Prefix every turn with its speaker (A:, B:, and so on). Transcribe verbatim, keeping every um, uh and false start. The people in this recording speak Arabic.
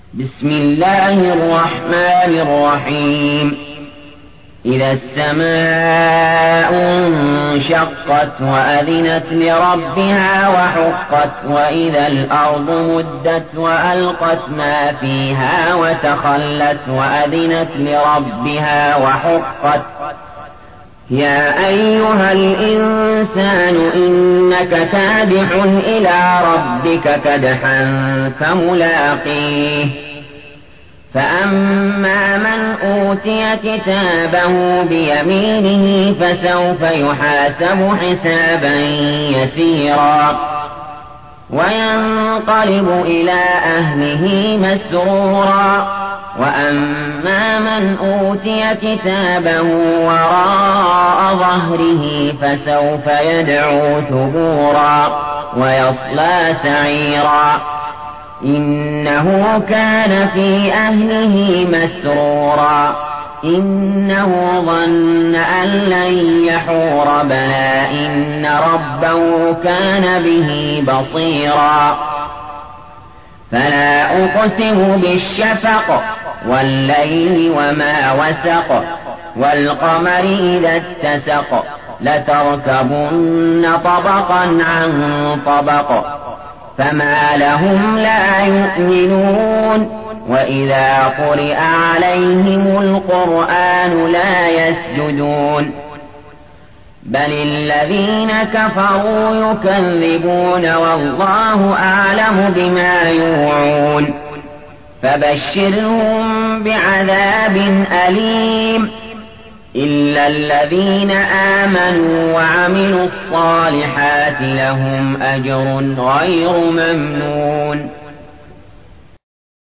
A: بسم الله الرحمن الرحيم إذا السماء انشقت وأذنت لربها وحقت وإذا الأرض مدت وألقت ما فيها وتخلت وأذنت لربها وحقت يا أيها الإنسان إنك كادح إلى ربك كدحا فملاقيه فأما من أوتي كتابه بيمينه فسوف يحاسب حسابا يسيرا وينقلب إلى أهله مسرورا وأما من أوتي كتابه وراء ظهره فسوف يدعو ثبورا ويصلى سعيرا إنه كان في أهله مسرورا إنه ظن أن لن يحور بلى إن ربه كان به بصيرا فلا أقسم بالشفق والليل وما وسق والقمر إذا اتسق لتركبن طبقا عن طبق فما لهم لا يؤمنون وإذا قرئ عليهم القرآن لا يسجدون بل الذين كفروا يكذبون والله أعلم بما يوعون فبشرهم بعذاب أليم إلا الذين آمنوا وعملوا الصالحات لهم أجر غير ممنون